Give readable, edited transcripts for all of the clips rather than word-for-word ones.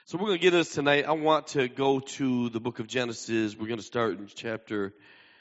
So we're going to get this tonight. I want to go to the book of Genesis. We're going to start in chapter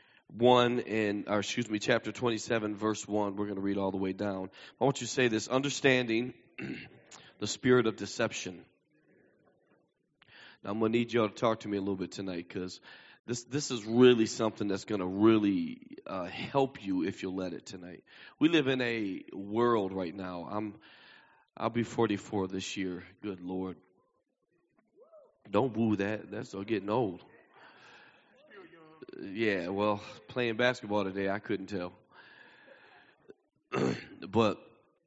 27, verse 1. We're going to read all the way down. I want you to say this: understanding the spirit of deception. Now, I'm going to need y'all to talk to me a little bit tonight, because this is really something that's going to really help you if you'll let it tonight. We live in a world right now. I'll be 44 this year. Good Lord. Don't woo that. That's getting old. Yeah, well, playing basketball today, I couldn't tell. But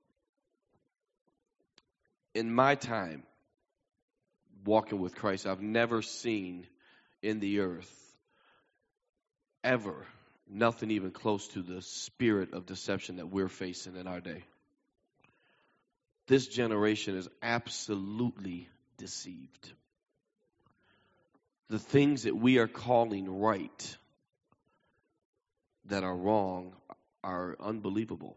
in my time walking with Christ, I've never seen in the earth ever nothing even close to the spirit of deception that we're facing in our day. This generation is absolutely deceived. The things that we are calling right that are wrong are unbelievable.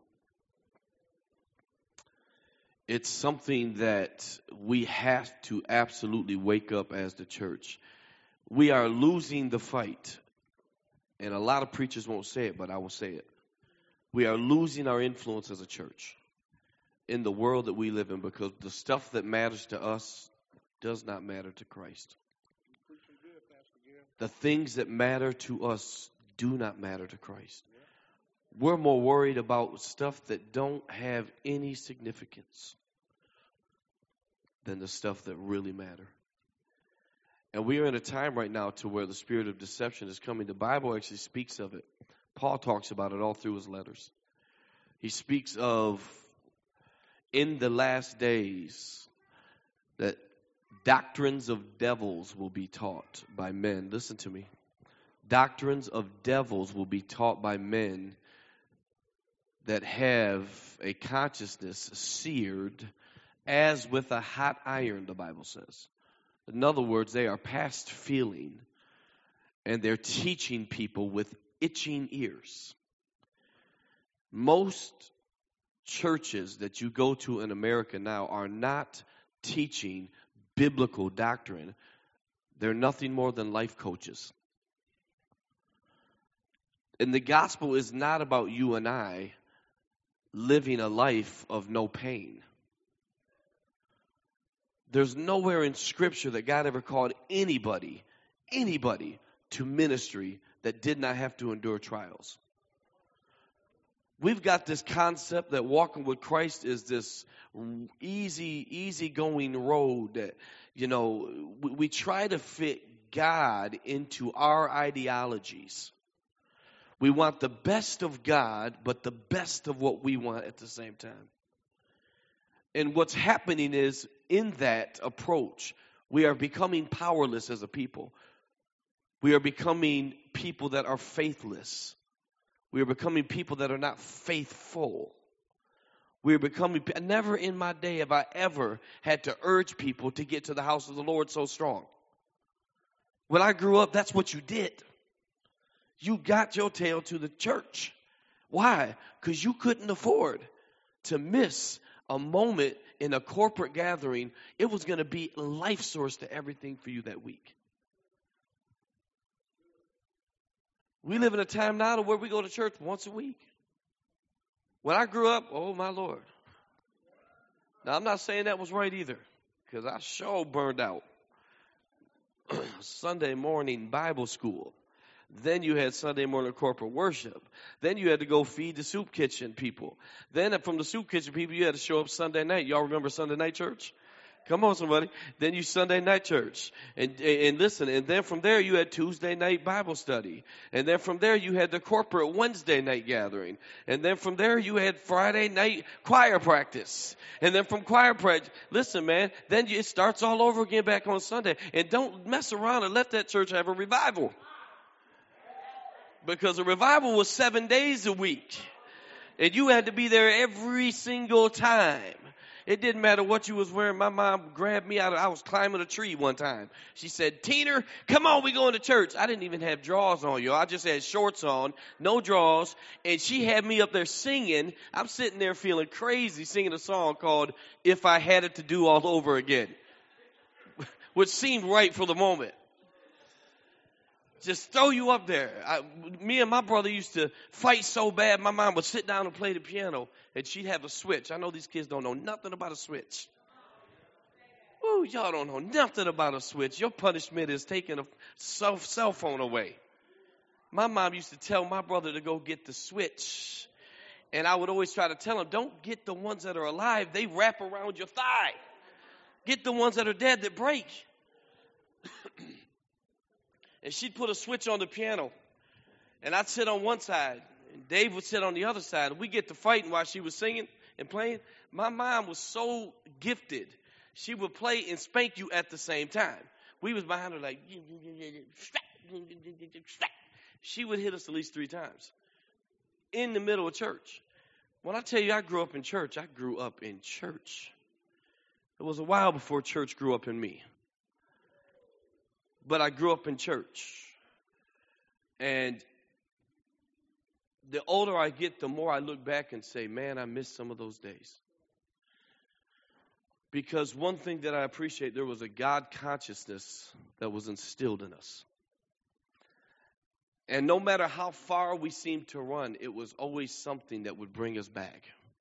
It's something that we have to absolutely wake up as the church. We are losing the fight. And a lot of preachers won't say it, but I will say it. We are losing our influence as a church in the world that we live in, because the stuff that matters to us does not matter to Christ. The things that matter to us do not matter to Christ. We're more worried about stuff that don't have any significance than the stuff that really matter. And we are in a time right now to where the spirit of deception is coming. The Bible actually speaks of it. Paul talks about it all through his letters. He speaks of, in the last days, that doctrines of devils will be taught by men. Listen to me. Doctrines of devils will be taught by men that have a consciousness seared as with a hot iron, the Bible says. In other words, they are past feeling, and they're teaching people with itching ears. Most churches that you go to in America now are not teaching biblical doctrine. They're nothing more than life coaches. And the gospel is not about you and I living a life of no pain. There's nowhere in Scripture that God ever called anybody to ministry that did not have to endure trials. We've got this concept that walking with Christ is this easy going road that, we try to fit God into our ideologies. We want the best of God, but the best of what we want at the same time. And what's happening is, in that approach, we are becoming powerless as a people. We are becoming people that are faithless. We are becoming people that are not faithful. We are becoming, never in my day have I ever had to urge people to get to the house of the Lord so strong. When I grew up, that's what you did. You got your tail to the church. Why? Because you couldn't afford to miss a moment in a corporate gathering. It was going to be a life source to everything for you that week. We live in a time now where we go to church once a week. When I grew up, oh my Lord. Now I'm not saying that was right either, because I sure burned out. Sunday morning Bible school. Then you had Sunday morning corporate worship. Then you had to go feed the soup kitchen people. Then from the soup kitchen people, you had to show up Sunday night. Y'all remember Sunday night church? Come on, somebody. Then you Sunday night church. And listen, and then from there you had Tuesday night Bible study. And then from there you had the corporate Wednesday night gathering. And then from there you had Friday night choir practice. And then from choir practice, listen, man, then it starts all over again back on Sunday. And don't mess around and let that church have a revival. Because a revival was 7 days a week. And you had to be there every single time. It didn't matter what you was wearing. My mom grabbed me I was climbing a tree one time. She said, "Teener, come on, we going to church." I didn't even have drawers on, yo. I just had shorts on, no drawers. And she had me up there singing. I'm sitting there feeling crazy, singing a song called "If I Had It to Do All Over Again." which seemed right for the moment. Just throw you up there. Me and my brother used to fight so bad, my mom would sit down and play the piano, and she'd have a switch. I know these kids don't know nothing about a switch. Ooh, y'all don't know nothing about a switch. Your punishment is taking a cell phone away. My mom used to tell my brother to go get the switch. And I would always try to tell him, don't get the ones that are alive. They wrap around your thigh. Get the ones that are dead that break. And she'd put a switch on the piano. And I'd sit on one side. And Dave would sit on the other side. And we'd get to fighting while she was singing and playing. My mom was so gifted. She would play and spank you at the same time. We was behind her like, she would hit us at least 3 times in the middle of church. When I tell you I grew up in church, I grew up in church. It was a while before church grew up in me. But I grew up in church. And the older I get, the more I look back and say, man, I miss some of those days. Because one thing that I appreciate, there was a God consciousness that was instilled in us. And no matter how far we seemed to run, it was always something that would bring us back.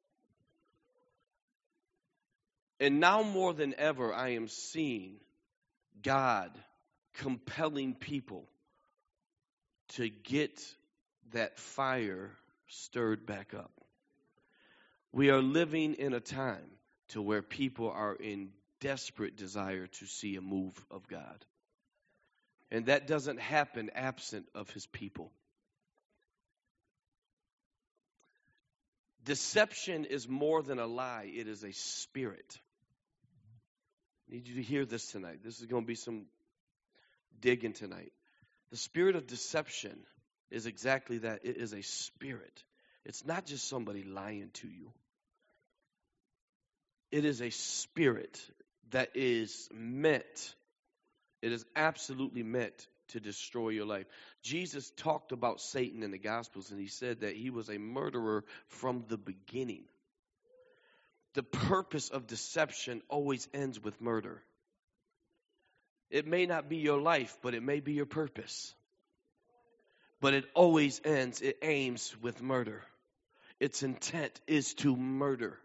And now more than ever, I am seeing God compelling people to get that fire stirred back up. We are living in a time to where people are in desperate desire to see a move of God. And that doesn't happen absent of his people. Deception is more than a lie. It is a spirit. I need you to hear this tonight. This is going to be some digging tonight. The spirit of deception is exactly that. It is a spirit. It's not just somebody lying to you. It is a spirit that is meant, it is absolutely meant to destroy your life. Jesus talked about Satan in the Gospels, and he said that he was a murderer from the beginning. The purpose of deception always ends with murder. It may not be your life, but it may be your purpose. But it always ends, it aims with murder. Its intent is to murder.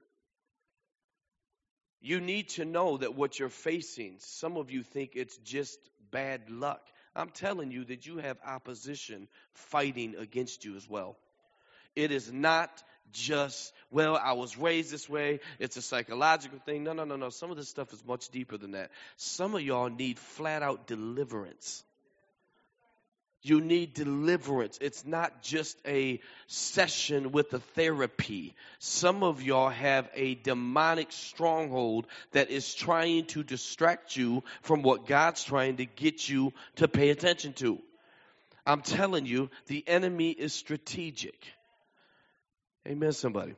You need to know that what you're facing, some of you think it's just bad luck. I'm telling you that you have opposition fighting against you as well. It is not just, well, I was raised this way. It's a psychological thing. No. Some of this stuff is much deeper than that. Some of y'all need flat out deliverance. You need deliverance. It's not just a session with a therapy. Some of y'all have a demonic stronghold that is trying to distract you from what God's trying to get you to pay attention to. I'm telling you, the enemy is strategic. Amen, somebody.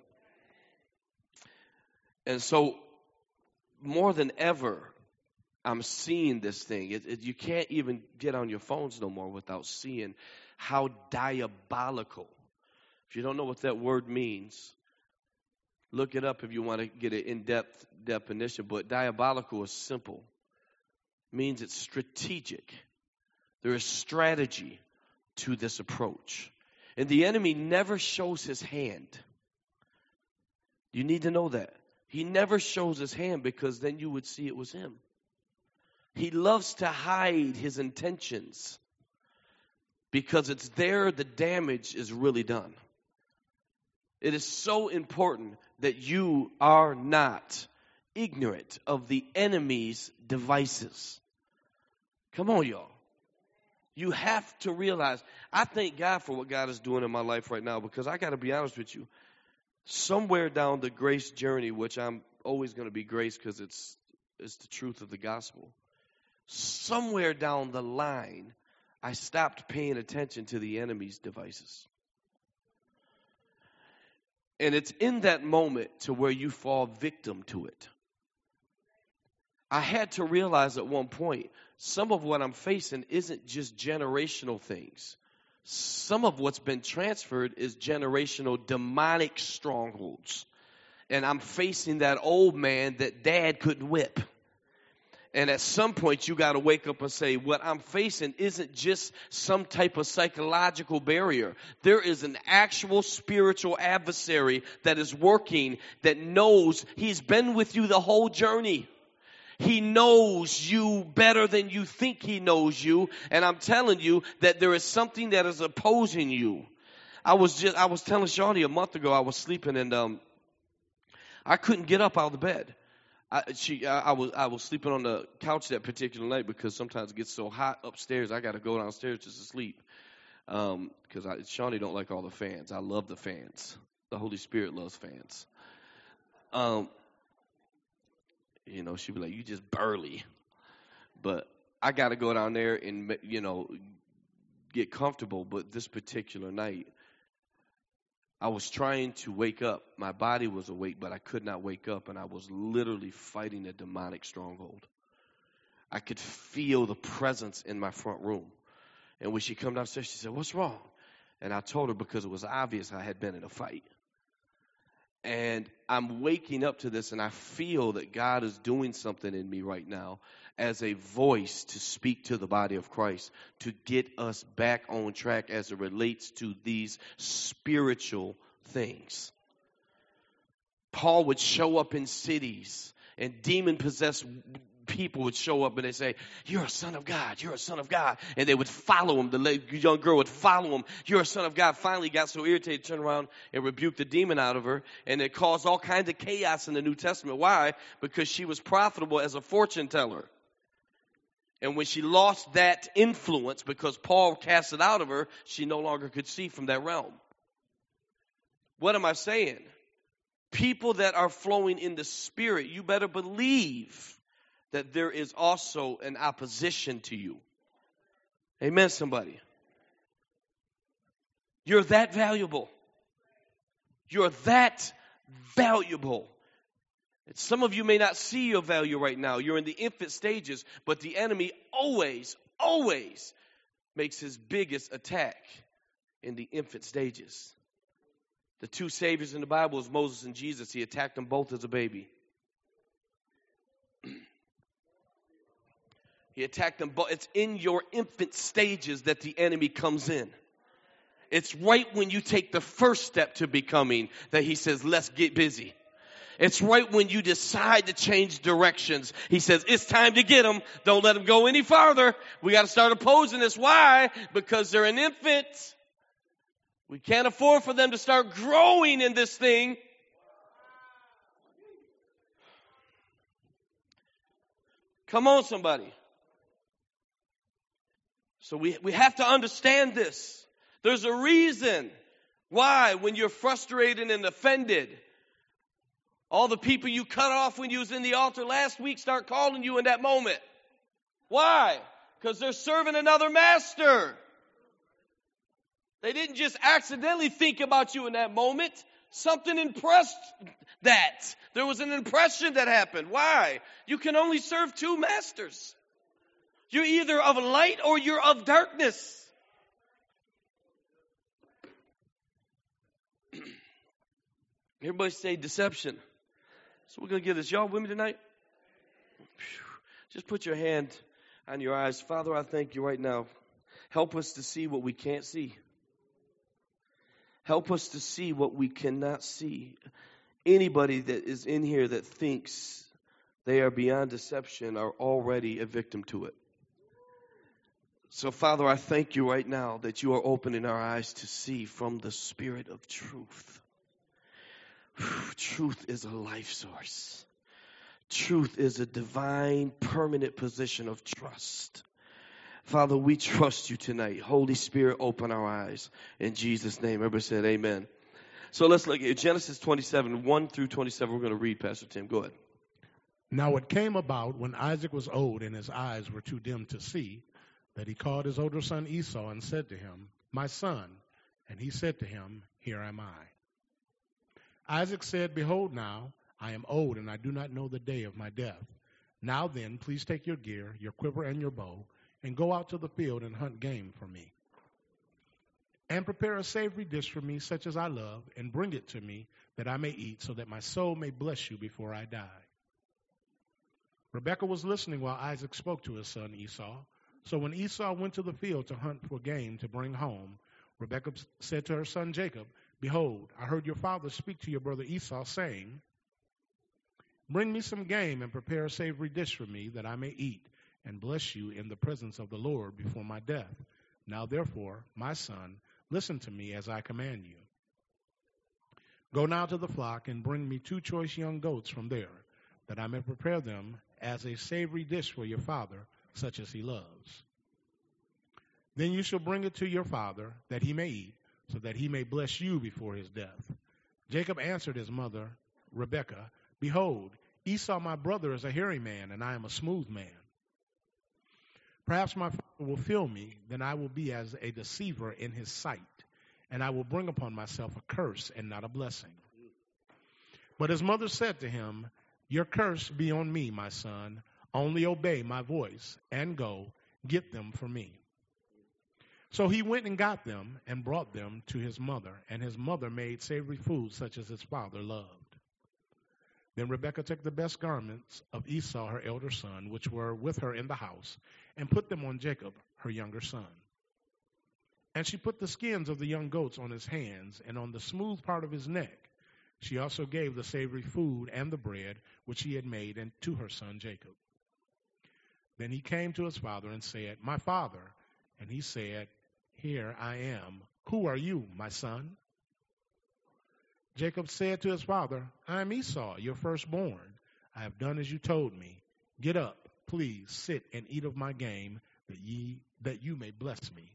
And so, more than ever, I'm seeing this thing. You can't even get on your phones no more without seeing how diabolical. If you don't know what that word means, look it up if you want to get an in-depth definition. But diabolical is simple. It means it's strategic. There is strategy to this approach. And the enemy never shows his hand. You need to know that. He never shows his hand because then you would see it was him. He loves to hide his intentions because it's there the damage is really done. It is so important that you are not ignorant of the enemy's devices. Come on, y'all. You have to realize, I thank God for what God is doing in my life right now because I got to be honest with you. Somewhere down the grace journey, which I'm always going to be grace because it's the truth of the gospel. Somewhere down the line, I stopped paying attention to the enemy's devices. And it's in that moment to where you fall victim to it. I had to realize at one point, some of what I'm facing isn't just generational things. Some of what's been transferred is generational demonic strongholds. And I'm facing that old man that dad couldn't whip. And at some point, you got to wake up and say, what I'm facing isn't just some type of psychological barrier. There is an actual spiritual adversary that is working, that knows he's been with you the whole journey. He knows you better than you think he knows you. And I'm telling you that there is something that is opposing you. I was telling Shawnee a month ago, I was sleeping and I couldn't get up out of the bed. I was sleeping on the couch that particular night because sometimes it gets so hot upstairs I got to go downstairs just to sleep. Because Shawnee don't like all the fans. I love the fans. The Holy Spirit loves fans. She'd be like, "You just burly," but I got to go down there and get comfortable. But this particular night, I was trying to wake up. My body was awake, but I could not wake up, and I was literally fighting a demonic stronghold. I could feel the presence in my front room. And when she come downstairs, she said, "What's wrong?" And I told her because it was obvious I had been in a fight. And I'm waking up to this, and I feel that God is doing something in me right now as a voice to speak to the body of Christ, to get us back on track as it relates to these spiritual things. Paul would show up in cities, and demon-possessed people would show up and they say, "You're a son of God, you're a son of God." And they would follow him. The young girl would follow him. "You're a son of God." Finally got so irritated, turned around and rebuked the demon out of her. And it caused all kinds of chaos in the New Testament. Why? Because she was profitable as a fortune teller. And when she lost that influence, because Paul cast it out of her, she no longer could see from that realm. What am I saying? People that are flowing in the Spirit, you better believe that there is also an opposition to you. Amen, somebody. You're that valuable. You're that valuable. Some of you may not see your value right now. You're in the infant stages, but the enemy always makes his biggest attack in the infant stages. The two saviors in the Bible is Moses and Jesus. He attacked them both as a baby. He attacked them both. It's in your infant stages that the enemy comes in. It's right when you take the first step to becoming that he says, "Let's get busy." It's right when you decide to change directions. He says, "It's time to get them. Don't let them go any farther. We got to start opposing this." Why? Because they're an infant. We can't afford for them to start growing in this thing. Come on, somebody. So we have to understand this. There's a reason why when you're frustrated and offended, all the people you cut off when you was in the altar last week start calling you in that moment. Why? Because they're serving another master. They didn't just accidentally think about you in that moment. Something impressed that. There was an impression that happened. Why? You can only serve two masters. You're either of light or you're of darkness. Everybody say deception. So we're going to give this. Y'all with me tonight? Just put your hand on your eyes. Father, I thank you right now. Help us to see what we can't see. Help us to see what we cannot see. Anybody that is in here that thinks they are beyond deception are already a victim to it. So, Father, I thank you right now that you are opening our eyes to see from the Spirit of truth. Truth is a life source. Truth is a divine, permanent position of trust. Father, we trust you tonight. Holy Spirit, open our eyes. In Jesus' name, everybody said amen. So let's look at Genesis 27, 1 through 27. We're going to read, Pastor Tim. Go ahead. Now it came about when Isaac was old and his eyes were too dim to see, that he called his older son Esau and said to him, "My son." And he said to him, "Here am I." Isaac said, "Behold now, I am old and I do not know the day of my death. Now then, please take your gear, your quiver and your bow, and go out to the field and hunt game for me. And prepare a savory dish for me, such as I love, and bring it to me, that I may eat, so that my soul may bless you before I die." Rebekah was listening while Isaac spoke to his son Esau. So when Esau went to the field to hunt for game to bring home, Rebekah said to her son Jacob, "Behold, I heard your father speak to your brother Esau, saying, 'Bring me some game and prepare a savory dish for me, that I may eat and bless you in the presence of the Lord before my death. Now therefore, my son, listen to me as I command you. Go now to the flock and bring me 2 choice young goats from there, that I may prepare them as a savory dish for your father, such as he loves. Then you shall bring it to your father, that he may eat, so that he may bless you before his death.' Jacob answered his mother, Rebekah, 'Behold, Esau my brother is a hairy man, and I am a smooth man. Perhaps my father will feel me, then I will be as a deceiver in his sight, and I will bring upon myself a curse and not a blessing.' But his mother said to him, 'Your curse be on me, my son. Only obey my voice, and go, get them for me.' So he went and got them and brought them to his mother, and his mother made savory food such as his father loved. Then Rebekah took the best garments of Esau, her elder son, which were with her in the house, and put them on Jacob, her younger son. And she put the skins of the young goats on his hands and on the smooth part of his neck. She also gave the savory food and the bread which he had made and to her son Jacob. Then he came to his father and said, 'My father.' And he said, 'Here I am. Who are you, my son?' Jacob said to his father, 'I am Esau, your firstborn. I have done as you told me. Get up, please, sit and eat of my game, that you may bless me.'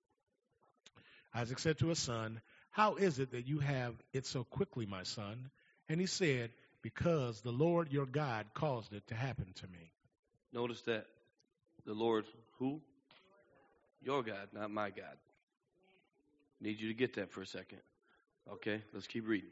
Isaac said to his son, 'How is it that you have it so quickly, my son?' And he said, 'Because the Lord your God caused it to happen to me.'" Notice that the Lord, who? Your God, not my God. Need you to get that for a second. Okay, let's keep reading.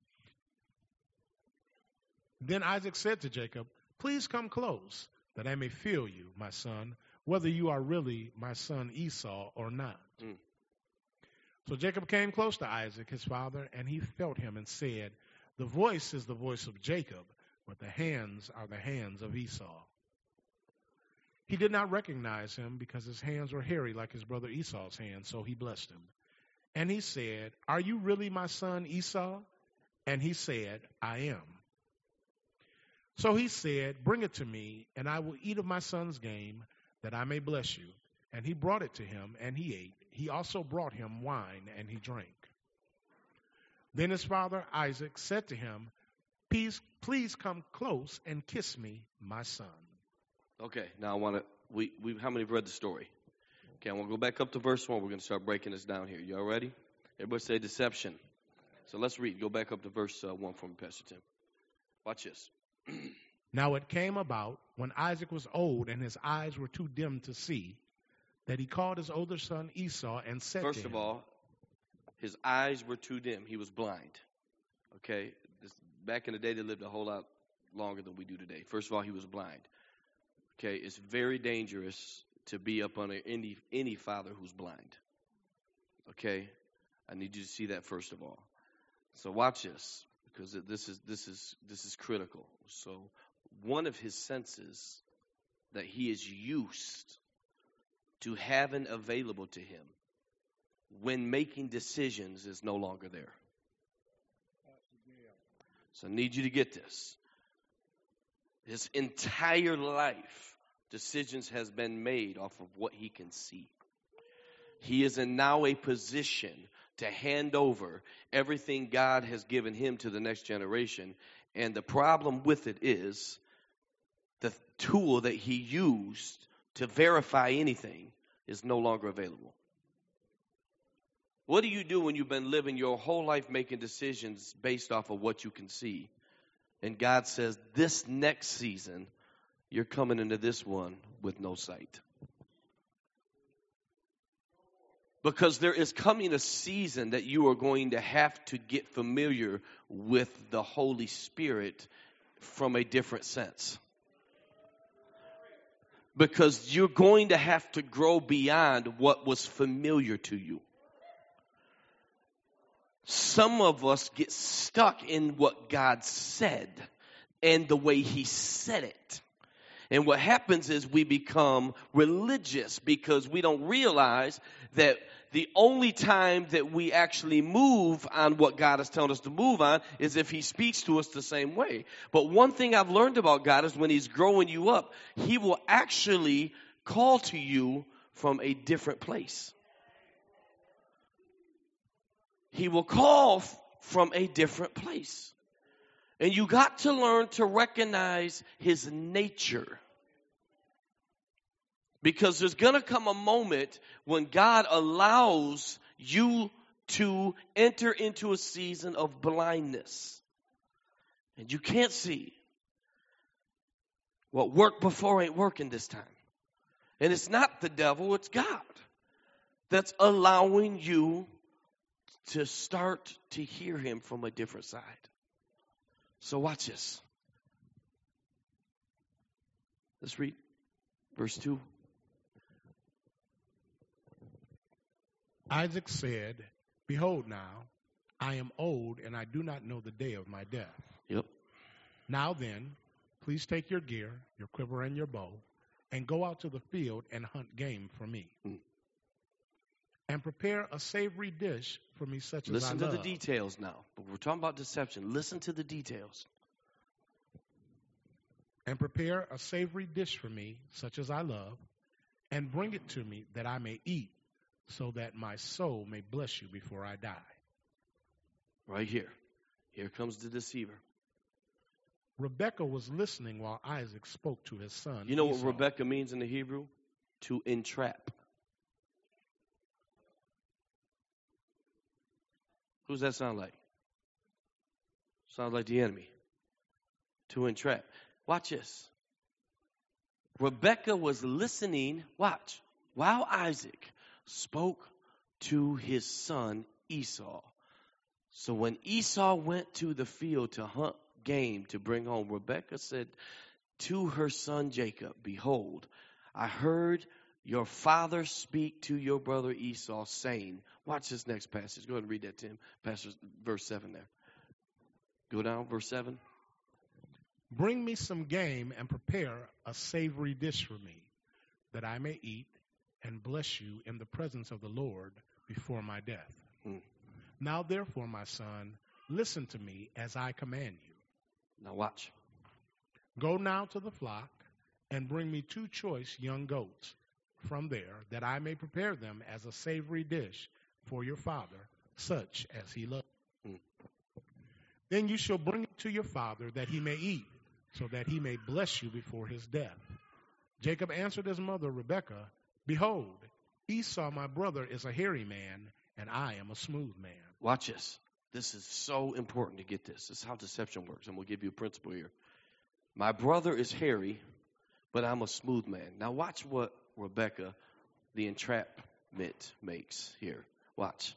Then Isaac said to Jacob, "Please come close, that I may feel you, my son, whether you are really my son Esau or not." So Jacob came close to Isaac, his father, and he felt him and said, "The voice is the voice of Jacob, but the hands are the hands of Esau." He did not recognize him because his hands were hairy like his brother Esau's hands, so he blessed him. And he said, "Are you really my son Esau?" And he said, "I am." So he said, "Bring it to me, and I will eat of my son's game, that I may bless you." And he brought it to him, and he ate. He also brought him wine, and he drank. Then his father Isaac said to him, Please come close and kiss me, my son." Okay, now I want to, how many have read the story? Okay, I want to go back up to verse 1. We're going to start breaking this down here. You all ready? Everybody say deception. So let's read. Go back up to verse 1 for me, Pastor Tim. Watch this. Now it came about, when Isaac was old and his eyes were too dim to see, that he called his older son Esau and said First to him. of all, his eyes were too dim. He was blind. Okay? Back in the day, they lived a whole lot longer than we do today. First of all, he was blind. Okay? It's very dangerous to be up under any father who's blind. Okay? I need you to see that first of all. So watch this, because this is critical. So one of his senses that he is used to having available to him when making decisions is no longer there. So I need you to get this. His entire life, decisions has been made off of what he can see. He is in now a position to hand over everything God has given him to the next generation. And the problem with it is the tool that he used to verify anything is no longer available. What do you do when you've been living your whole life making decisions based off of what you can see? And God says, this next season, you're coming into this one with no sight. Because there is coming a season that you are going to have to get familiar with the Holy Spirit from a different sense. Because you're going to have to grow beyond what was familiar to you. Some of us get stuck in what God said and the way he said it. And what happens is we become religious because we don't realize that the only time that we actually move on what God is telling us to move on is if he speaks to us the same way. But one thing I've learned about God is when he's growing you up, he will actually call to you from a different place. He will call from a different place. And you got to learn to recognize his nature. Because there's going to come a moment when God allows you to enter into a season of blindness. And you can't see. What worked before ain't working this time. And it's not the devil, it's God that's allowing you to start to hear him from a different side. So watch this. Let's read verse 2. Isaac said, behold now, I am old and I do not know the day of my death. Yep. Now then, please take your gear, your quiver and your bow, and go out to the field and hunt game for me. And prepare a savory dish for me such as I love. Listen to the details now. But we're talking about deception. Listen to the details. And prepare a savory dish for me such as I love, and bring it to me that I may eat, so that my soul may bless you before I die. Right here. Here comes the deceiver. Rebekah was listening while Isaac spoke to his son. You know Esau. what Rebekah means in the Hebrew? To entrap. Who's that sound like? Sounds like the enemy. To entrap. Watch this. Rebekah was listening, watch, while Isaac spoke to his son Esau. So when Esau went to the field to hunt game to bring home, Rebekah said to her son Jacob, behold, I heard your father speak to your brother Esau, saying, watch this next passage. Go ahead and read that, Tim. Pastor, verse 7 there. Go down, verse 7. Bring me some game and prepare a savory dish for me, that I may eat and bless you in the presence of the Lord before my death. Now therefore, my son, listen to me as I command you. Now watch. Go now to the flock and bring me 2 choice young goats from there, that I may prepare them as a savory dish for your father, such as he loves. Then you shall bring it to your father, that he may eat, so that he may bless you before his death. Jacob answered his mother Rebekah, behold, Esau my brother is a hairy man, and I am a smooth man. Watch this. This is so important to get this. This is how deception works, and we'll give you a principle here. My brother is hairy, but I'm a smooth man. Now watch what Rebekah, the entrapment, makes here. Watch.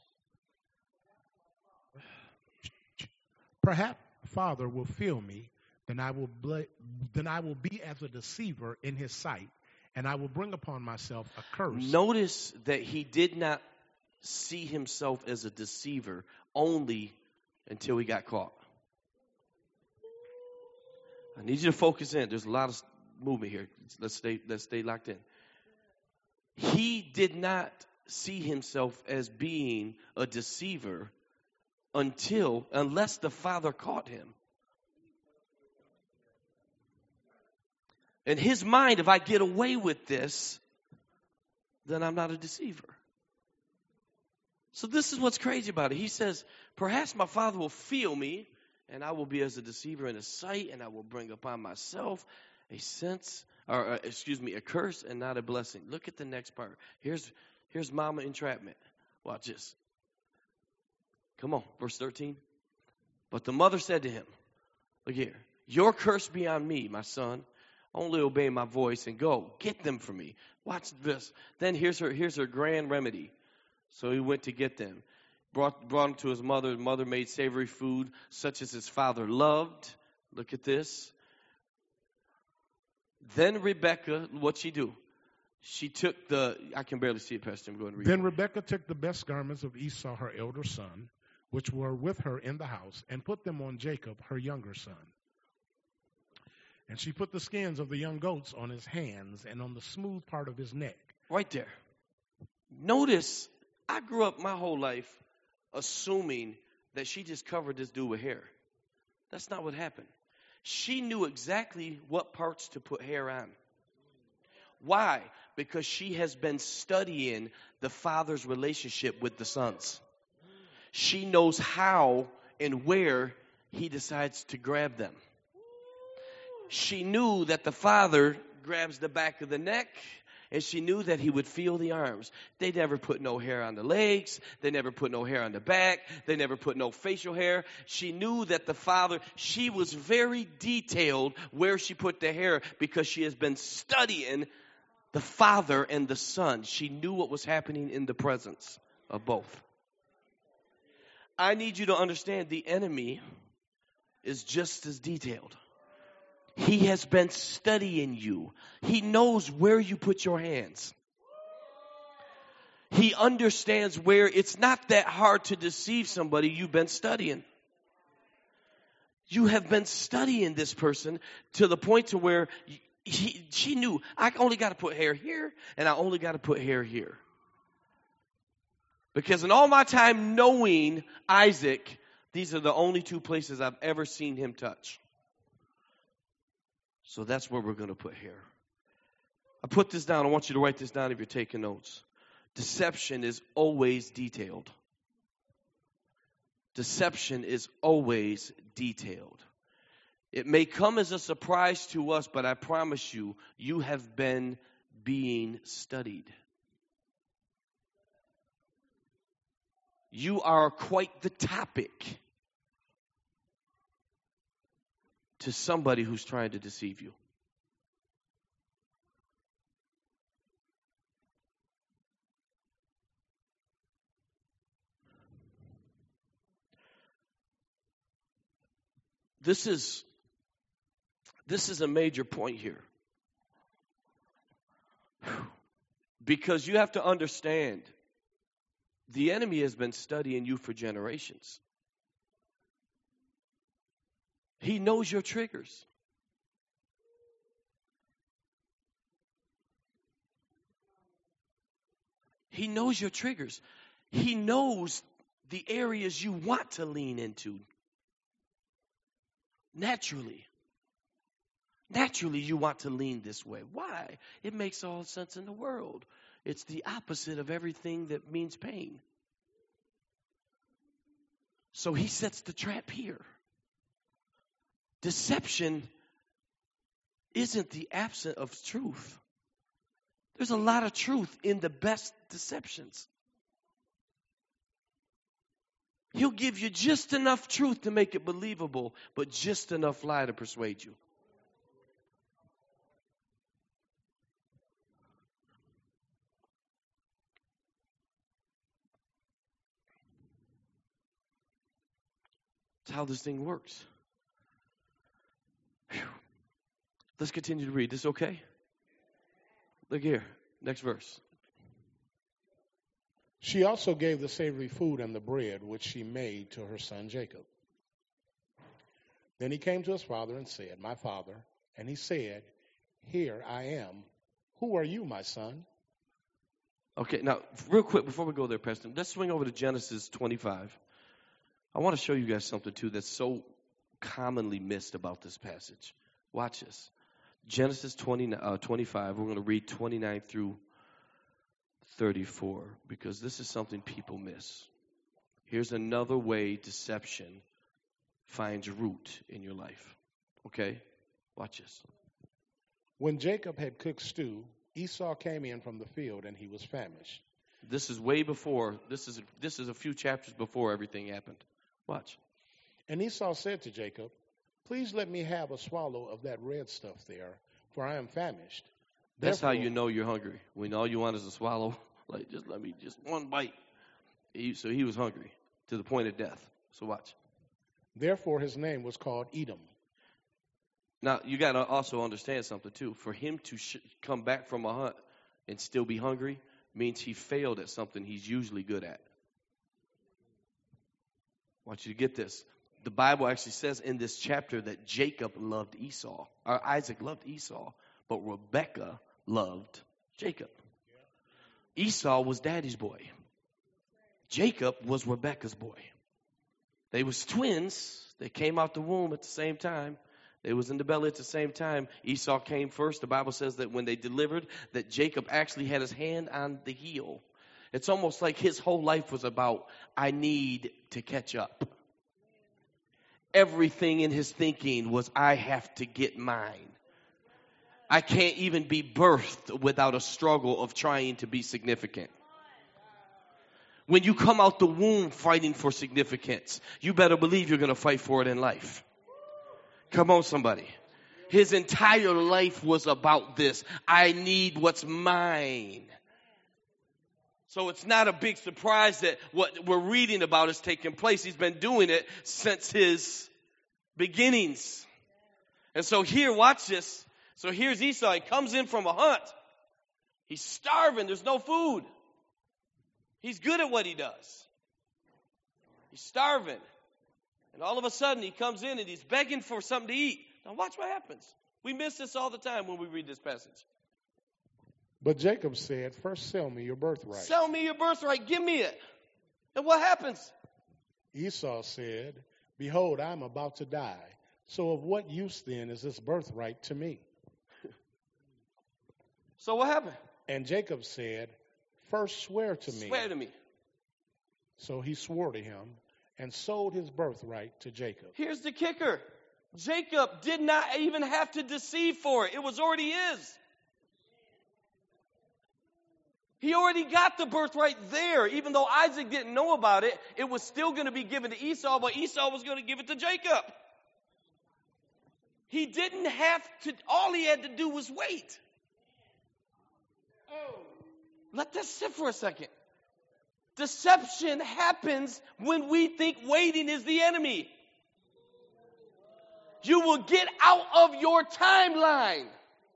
Perhaps father will feel me, then I will be as a deceiver in his sight, and I will bring upon myself a curse. Notice that he did not see himself as a deceiver only until he got caught. I need you to focus in. There's a lot of movement here. Let's stay locked in. He did not see himself as being a deceiver unless the father caught him. In his mind, if I get away with this, then I'm not a deceiver. So this is what's crazy about it. He says, perhaps my father will feel me, and I will be as a deceiver in his sight, and I will bring upon myself a curse and not a blessing. Look at the next part. Here's mama entrapment. Watch this. Come on, verse 13. But the mother said to him, look here, your curse be on me, my son. Only obey my voice and go. Get them for me. Watch this. Then here's her grand remedy. So he went to get them. Brought them to his mother. His mother made savory food, such as his father loved. Look at this. Then Rebekah, what'd she do? She took I can barely see it, Pastor. I'm going to read. Then Rebekah took the best garments of Esau, her elder son, which were with her in the house, and put them on Jacob, her younger son. And she put the skins of the young goats on his hands and on the smooth part of his neck. Right there. Notice, I grew up my whole life assuming that she just covered this dude with hair. That's not what happened. She knew exactly what parts to put hair on. Why? Because she has been studying the father's relationship with the sons. She knows how and where he decides to grab them. She knew that the father grabs the back of the neck, and she knew that he would feel the arms. They never put no hair on the legs. They never put no hair on the back. They never put no facial hair. She knew that the father, she was very detailed where she put the hair because she has been studying the father and the son. She knew what was happening in the presence of both. I need you to understand the enemy is just as detailed. He has been studying you. He knows where you put your hands. He understands where it's not that hard to deceive somebody you've been studying. You have been studying this person to the point to where she knew, I only got to put hair here and I only got to put hair here. Because in all my time knowing Isaac, these are the only two places I've ever seen him touch. So that's where we're going to put hair. I put this down. I want you to write this down if you're taking notes. Deception is always detailed. Deception is always detailed. It may come as a surprise to us, but I promise you, you have been being studied. You are quite the topic to somebody who's trying to deceive you. This is a major point here. Because you have to understand, the enemy has been studying you for generations. He knows your triggers. He knows your triggers. He knows the areas you want to lean into. Naturally, you want to lean this way. Why? It makes all sense in the world. It's the opposite of everything that means pain. So he sets the trap here. Deception isn't the absence of truth. There's a lot of truth in the best deceptions. He'll give you just enough truth to make it believable, but just enough lie to persuade you. That's how this thing works. Whew. Let's continue to read. This okay? Look here. Next verse. She also gave the savory food and the bread which she made to her son Jacob. Then he came to his father and said, "My father." And he said, "Here I am. Who are you, my son?" Okay, now, real quick, before we go there, Preston, let's swing over to Genesis 25. I want to show you guys something, too, that's so commonly missed about this passage. Watch this. Genesis 25, we're going to read 29 through 34, because this is something people miss. Here's another way deception finds root in your life. Okay? Watch this. When Jacob had cooked stew, Esau came in from the field, and he was famished. This is way before, this is a few chapters before everything happened. Watch. And Esau said to Jacob, "Please let me have a swallow of that red stuff there, for I am famished." That's how you know you're hungry. When all you want is a swallow, like, just let me, just one bite. So he was hungry to the point of death. So watch. Therefore his name was called Edom. Now, you got to also understand something, too. For him to come back from a hunt and still be hungry means he failed at something he's usually good at. I want you to get this. The Bible actually says in this chapter that Jacob loved Esau, or Isaac loved Esau, but Rebekah loved Jacob. Esau was daddy's boy. Jacob was Rebekah's boy. They was twins. They came out the womb at the same time. They was in the belly at the same time. Esau came first. The Bible says that when they delivered, that Jacob actually had his hand on the heel. It's almost like his whole life was about, I need to catch up. Everything in his thinking was, I have to get mine. I can't even be birthed without a struggle of trying to be significant. When you come out the womb fighting for significance, you better believe you're going to fight for it in life. Come on, somebody. His entire life was about this. I need what's mine. So it's not a big surprise that what we're reading about is taking place. He's been doing it since his beginnings. And so here, watch this. So here's Esau. He comes in from a hunt. He's starving. There's no food. He's good at what he does. He's starving. And all of a sudden he comes in and he's begging for something to eat. Now watch what happens. We miss this all the time when we read this passage. But Jacob said, first sell me your birthright. Sell me your birthright. Give me it. And what happens? Esau said, behold, I am about to die. So of what use then is this birthright to me? So what happened? And Jacob said, first swear to me. Swear to me. So he swore to him and sold his birthright to Jacob. Here's the kicker. Jacob did not even have to deceive for it. It was already his. He already got the birthright there. Even though Isaac didn't know about it, it was still going to be given to Esau, but Esau was going to give it to Jacob. He didn't have to, all he had to do was wait. Let that sit for a second. Deception happens when we think waiting is the enemy. You will get out of your timeline.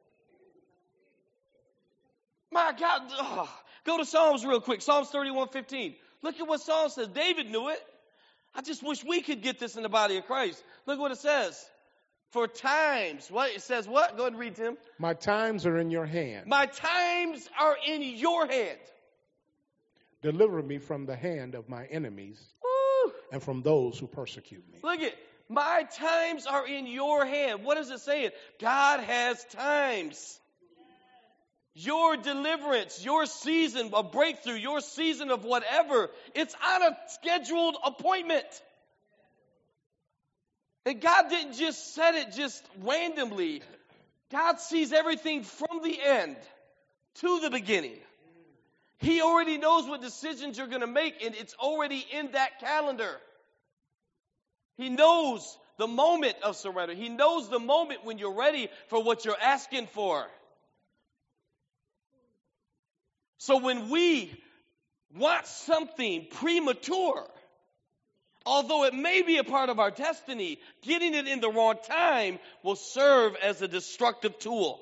My God. Go to Psalms real quick. Psalms 31:15. Look at what Psalm says. David knew it. I just wish we could get this in the body of Christ. Look what it says. For times, what? It says what? Go ahead and read, Tim. My times are in your hand. My times are in your hand. Deliver me from the hand of my enemies. Woo. And from those who persecute me. Look at, my times are in your hand. What is it saying? God has times. Your deliverance, your season of breakthrough, your season of whatever, it's on a scheduled appointment. And God didn't just set it just randomly. God sees everything from the end to the beginning. He already knows what decisions you're going to make, and it's already in that calendar. He knows the moment of surrender. He knows the moment when you're ready for what you're asking for. So when we want something premature, although it may be a part of our destiny, getting it in the wrong time will serve as a destructive tool.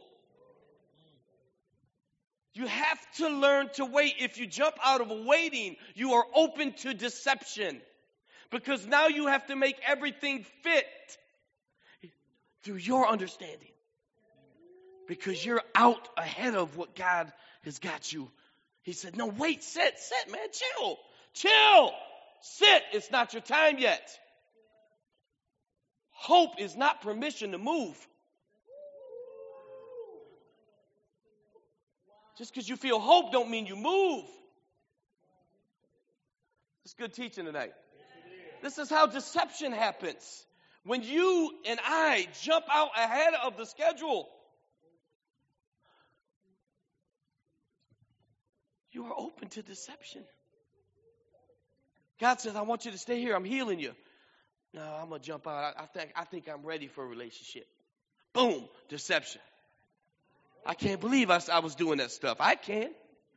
You have to learn to wait. If you jump out of waiting, you are open to deception. Because now you have to make everything fit through your understanding. Because you're out ahead of what God has got you. He said, no, wait, sit, man, chill, sit. It's not your time yet. Hope is not permission to move. Just because you feel hope don't mean you move. It's good teaching tonight. This is how deception happens. When you and I jump out ahead of the schedule, you are open to deception. God says, I want you to stay here. I'm healing you. No, I'm going to jump out. I think I'm ready for a relationship. Boom, deception. I can't believe I was doing that stuff. I can.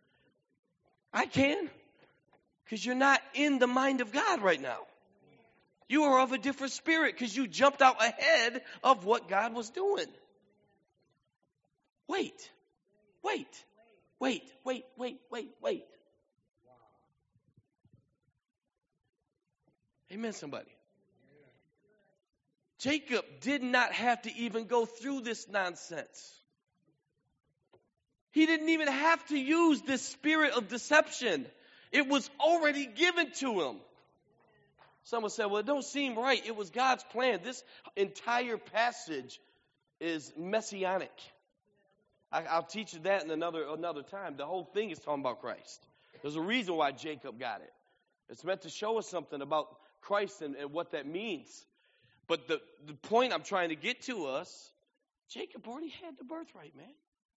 Because you're not in the mind of God right now. You are of a different spirit because you jumped out ahead of what God was doing. Wait. Amen, somebody. Jacob did not have to even go through this nonsense. He didn't even have to use this spirit of deception. It was already given to him. Someone said, well, it don't seem right. It was God's plan. This entire passage is messianic. I'll teach you that in another time. The whole thing is talking about Christ. There's a reason why Jacob got it. It's meant to show us something about Christ and what that means. But the point I'm trying to get to us, Jacob already had the birthright, man.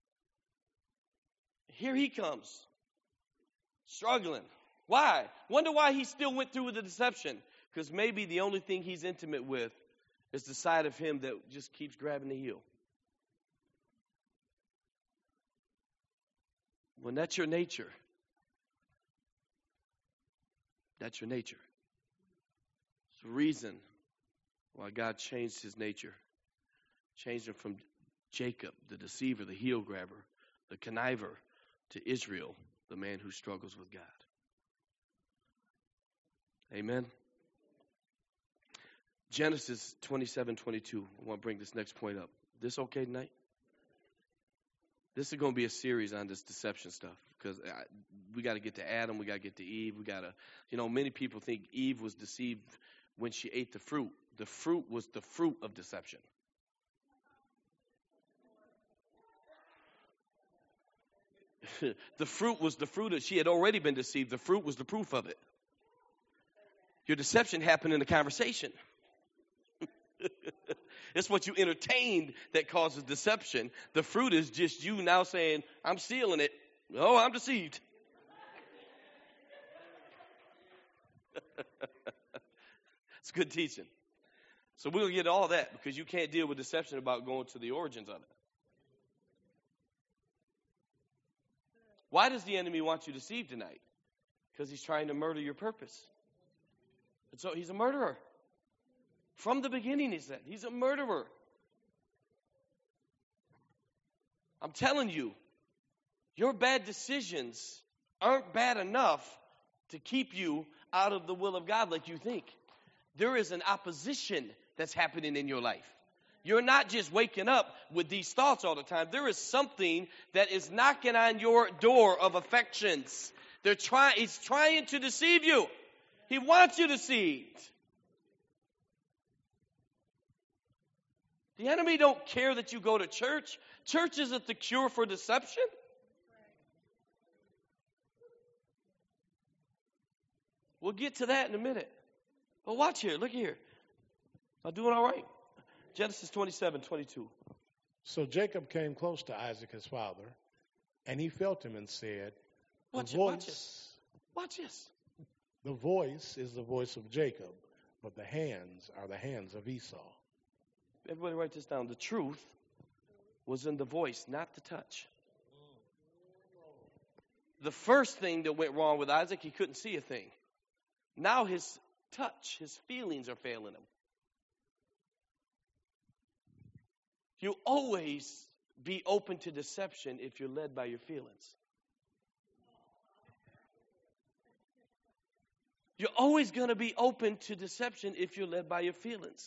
Here he comes, struggling. Why? Wonder why he still went through with the deception. Because maybe the only thing he's intimate with is the side of him that just keeps grabbing the heel. When that's your nature, that's your nature. It's the reason why God changed his nature. Changed him from Jacob, the deceiver, the heel grabber, the conniver, to Israel, the man who struggles with God. Amen. Genesis 27:22. I want to bring this next point up. This okay tonight? This is going to be a series on this deception stuff because we got to get to Adam, we got to get to Eve, we got to, many people think Eve was deceived when she ate the fruit. The fruit was the fruit of deception. The fruit was the fruit she had already been deceived. The fruit was the proof of it. Your deception happened in the conversation. It's what you entertained that causes deception. The fruit is just you now saying, I'm stealing it. Oh, I'm deceived. It's good teaching. So we're going to get all that because you can't deal with deception without going to the origins of it. Why does the enemy want you deceived tonight? Because he's trying to murder your purpose. And so he's a murderer. From the beginning, he said, he's a murderer. I'm telling you, your bad decisions aren't bad enough to keep you out of the will of God like you think. There is an opposition that's happening in your life. You're not just waking up with these thoughts all the time. There is something that is knocking on your door of affections. He's trying to deceive you. He wants you deceived. The enemy don't care that you go to church. Church isn't the cure for deception. We'll get to that in a minute. But watch here. Look here. I'm doing all right. Genesis 27:22. So Jacob came close to Isaac his father, and he felt him and said, Watch this. The voice is the voice of Jacob, but the hands are the hands of Esau. Everybody write this down. The truth was in the voice, not the touch. The first thing that went wrong with Isaac, he couldn't see a thing. Now his touch, his feelings are failing him. You'll always be open to deception if you're led by your feelings. You're always going to be open to deception if you're led by your feelings.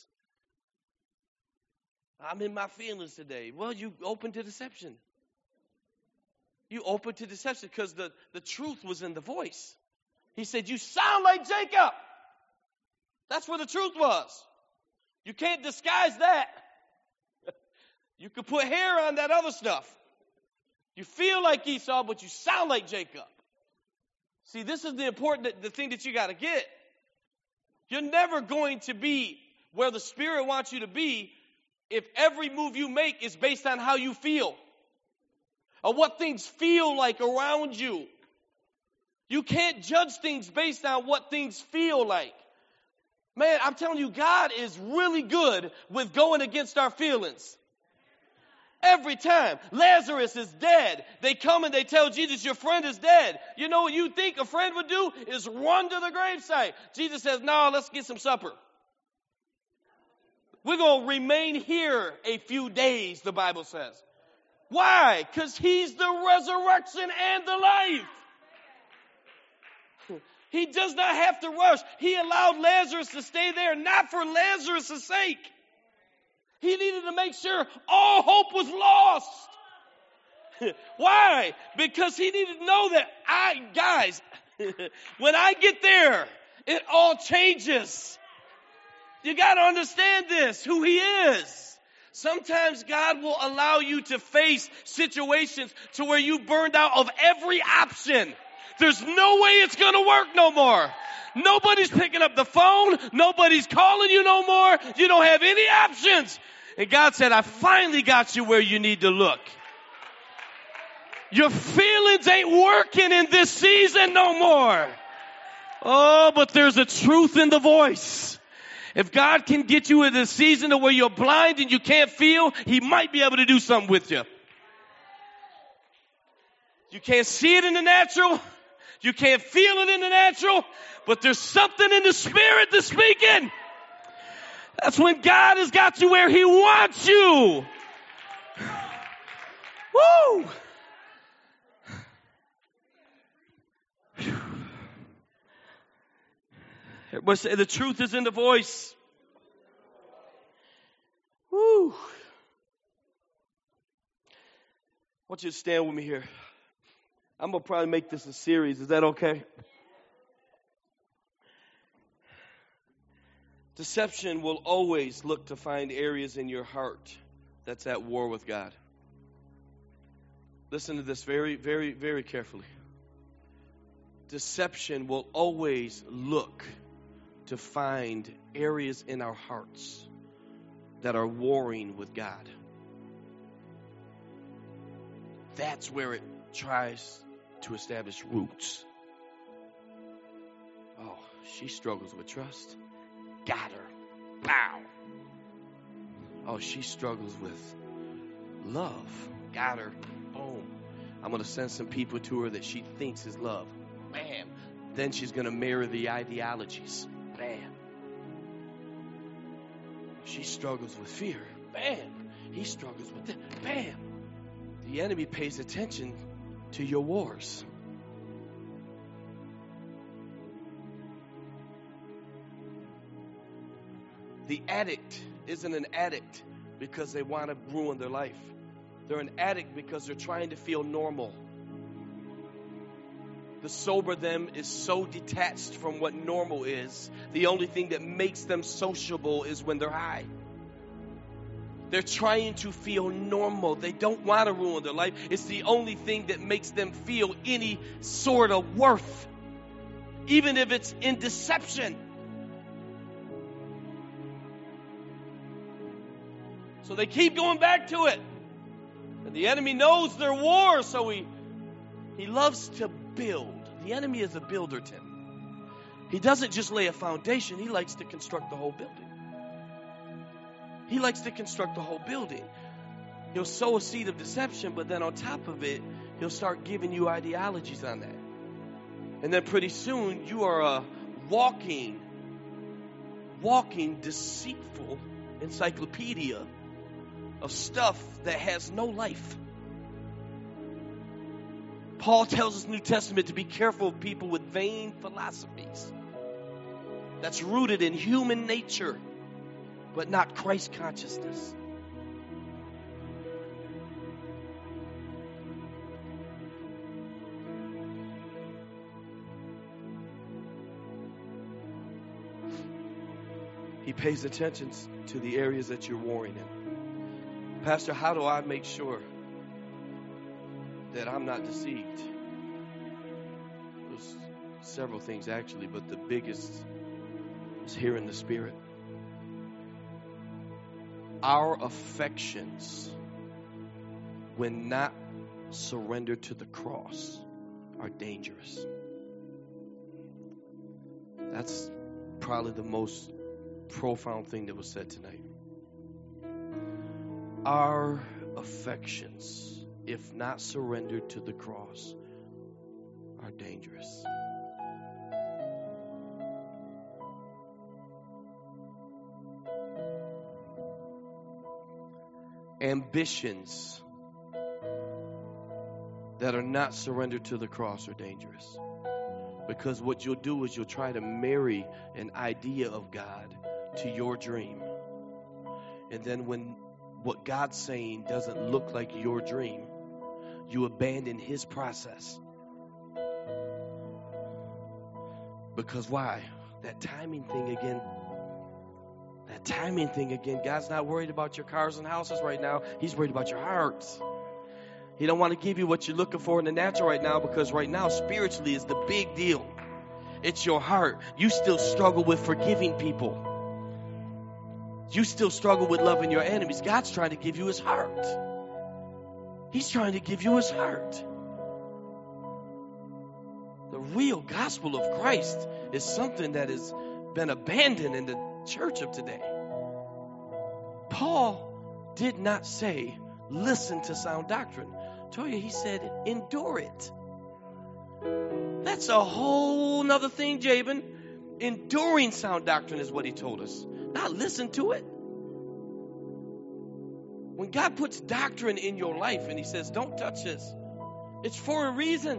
I'm in my feelings today. Well, you open to deception. You open to deception because the truth was in the voice. He said, you sound like Jacob. That's where the truth was. You can't disguise that. You could put hair on that other stuff. You feel like Esau, but you sound like Jacob. See, this is the thing that you got to get. You're never going to be where the Spirit wants you to be if every move you make is based on how you feel or what things feel like around you. You can't judge things based on what things feel like. Man, I'm telling you, God is really good with going against our feelings. Every time Lazarus is dead, they come and they tell Jesus, your friend is dead. You know what you think a friend would do is run to the gravesite. Jesus says, no, let's get some supper. We're going to remain here a few days, the Bible says. Why? Because he's the resurrection and the life. He does not have to rush. He allowed Lazarus to stay there, not for Lazarus' sake. He needed to make sure all hope was lost. Why? Because he needed to know that guys, when I get there, it all changes. You got to understand this, who he is. Sometimes God will allow you to face situations to where you burned out of every option. There's no way it's going to work no more. Nobody's picking up the phone. Nobody's calling you no more. You don't have any options. And God said, I finally got you where you need to look. Your feelings ain't working in this season no more. Oh, but there's a truth in the voice. If God can get you in a season to where you're blind and you can't feel, he might be able to do something with you. You can't see it in the natural. You can't feel it in the natural. But there's something in the spirit that's speaking. That's when God has got you where he wants you. Woo! Everybody say the truth is in the voice. Woo! I want you to stand with me here. I'm going to probably make this a series. Is that okay? Deception will always look to find areas in your heart that's at war with God. Listen to this very, very, very carefully. Deception will always look to find areas in our hearts that are warring with God. That's where it tries to establish roots. Oh, she struggles with trust. Got her. Pow. Oh, she struggles with love. Got her. Boom. I'm going to send some people to her that she thinks is love. Bam. Then she's going to mirror the ideologies. Bam. She struggles with fear. Bam. He struggles with that. Bam. The enemy pays attention to your wars. The addict isn't an addict because they want to ruin their life. They're an addict because they're trying to feel normal. The sober them is so detached from what normal is. The only thing that makes them sociable is when they're high. They're trying to feel normal. They don't want to ruin their life. It's the only thing that makes them feel any sort of worth, even if it's in deception. So they keep going back to it. And the enemy knows their war, so he loves to build. The enemy is a builder, Tim. He doesn't just lay a foundation. He likes to construct the whole building. He likes to construct the whole building. He'll sow a seed of deception, but then on top of it, he'll start giving you ideologies on that. And then pretty soon, you are a walking, deceitful encyclopedia of stuff that has no life. Paul tells us in the New Testament to be careful of people with vain philosophies. That's rooted in human nature, but not Christ consciousness. He pays attention to the areas that you're warring in. Pastor, how do I make sure that I'm not deceived? There's several things actually, but the biggest is hearing the Spirit. Our affections, when not surrendered to the cross, are dangerous. That's probably the most profound thing that was said tonight. Our affections, if not surrendered to the cross, are dangerous. Ambitions that are not surrendered to the cross are dangerous. Because what you'll do is you'll try to marry an idea of God to your dream. And then when what God's saying doesn't look like your dream, you abandon his process. Because why? That timing thing again. That timing thing again. God's not worried about your cars and houses right now. He's worried about your heart. He don't want to give you what you're looking for in the natural right now, because right now spiritually is the big deal. It's your heart. You still struggle with forgiving people. You still struggle with loving your enemies. God's trying to give you his heart. He's trying to give you his heart. The real gospel of Christ is something that has been abandoned in the church of today. Paul did not say, listen to sound doctrine. I told you, he said, endure it. That's a whole nother thing, Jabin. Enduring sound doctrine is what he told us. Not listen to it. When God puts doctrine in your life and he says, don't touch this, it's for a reason.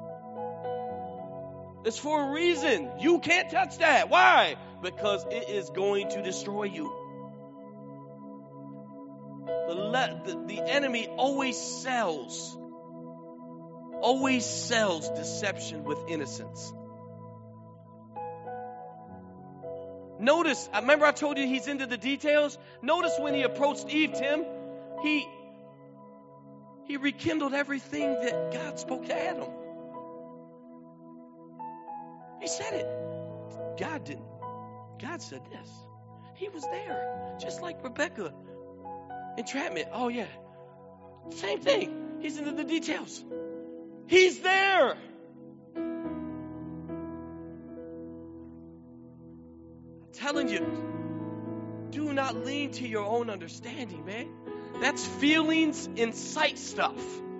It's for a reason. You can't touch that. Why? Because it is going to destroy you. The enemy always sells deception with innocence. Notice, I remember I told you he's into the details. Notice when he approached Eve, Tim, he rekindled everything that God spoke to Adam. He said it. God didn't. God said this. He was there. Just like Rebecca. Entrapment. Oh, yeah. Same thing. He's into the details. He's there. I'm telling you, do not lean to your own understanding, man. That's feelings and sight stuff.